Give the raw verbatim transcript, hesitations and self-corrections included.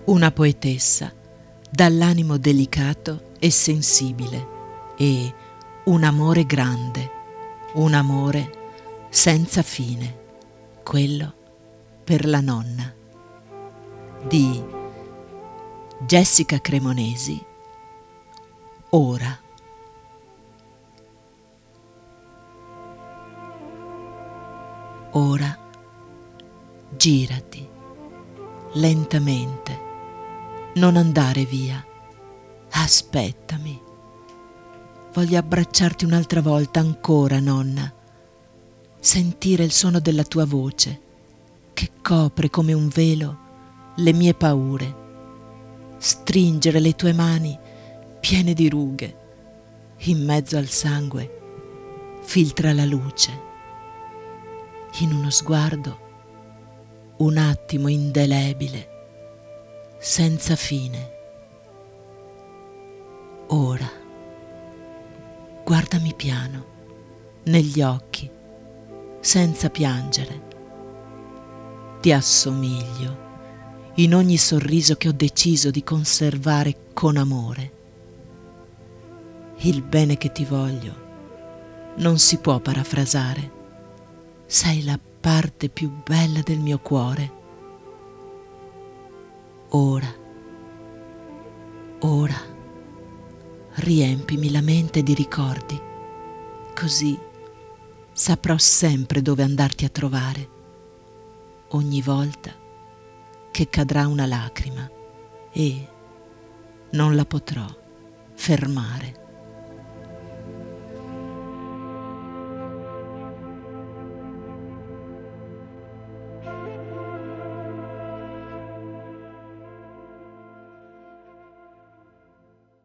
Una poetessa dall'animo delicato e sensibile e un amore grande, un amore senza fine, quello per la nonna, di Jessica Cremonesi. Ora. Ora girati lentamente, non andare via, aspettami. Voglio abbracciarti un'altra volta ancora, nonna, sentire il suono della tua voce che copre come un velo le mie paure, stringere le tue mani piene di rughe, in mezzo al sangue filtra la luce, in uno sguardo un attimo indelebile, senza fine. Ora, guardami piano, negli occhi, senza piangere. Ti assomiglio in ogni sorriso che ho deciso di conservare con amore. Il bene che ti voglio non si può parafrasare. Sei la parte più bella del mio cuore. Ora, ora, riempimi la mente di ricordi, così saprò sempre dove andarti a trovare, ogni volta che cadrà una lacrima e non la potrò fermare.